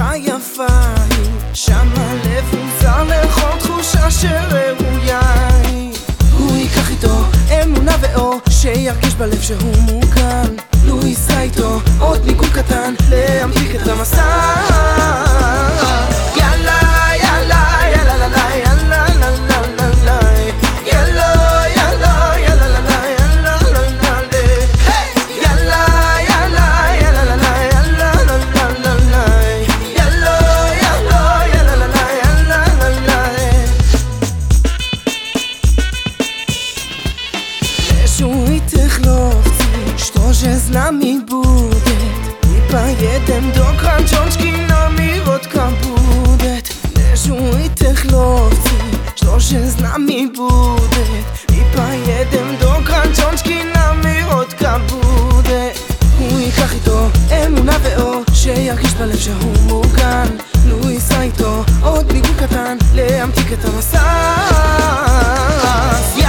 יפה היא, שם הלב מוזר לכל תחושה שראויה היא. הוא ייקח איתו אמונה ואור, שירגיש בלב שהוא מוגן. לו ייסע איתו עוד ניגון קטן, להמתיק את המסע. יאללה יאללה יאללה יאללה יאללה że z nami budet I pojedem do Kranczonczki na miłotka budet. Leżą i tych lovci, że z nami budet I pojedem do Kranczonczki na miłotka budet. הוא ייקח איתו אמונה ואור, שירגיש בלב שהוא מוגן. לו ייסע איתו עוד ניגון קטן, להמתיק את המסע.